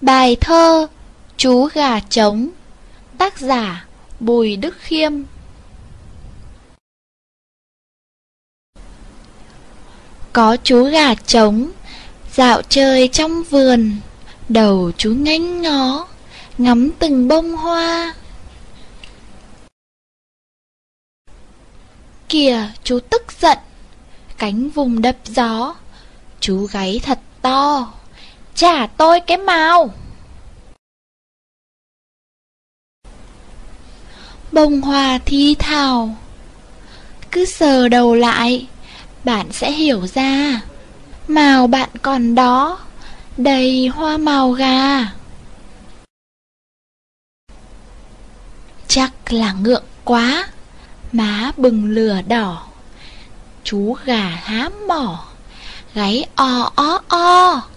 Bài thơ Chú gà trống, tác giả Bùi Đức Khiêm. Có chú gà trống dạo chơi trong vườn, đầu chú nghênh ngó ngắm từng bông hoa. Kìa chú tức giận, cánh vùng đập gió, chú gáy thật to: "Trả tôi cái mào!" Bông hoa thi thào: "Cứ sờ đầu lại, bạn sẽ hiểu ra, mào bạn còn đó, đầy hoa màu gà." Chắc là ngượng quá, má bừng lửa đỏ, chú gà há mỏ, gáy o o o.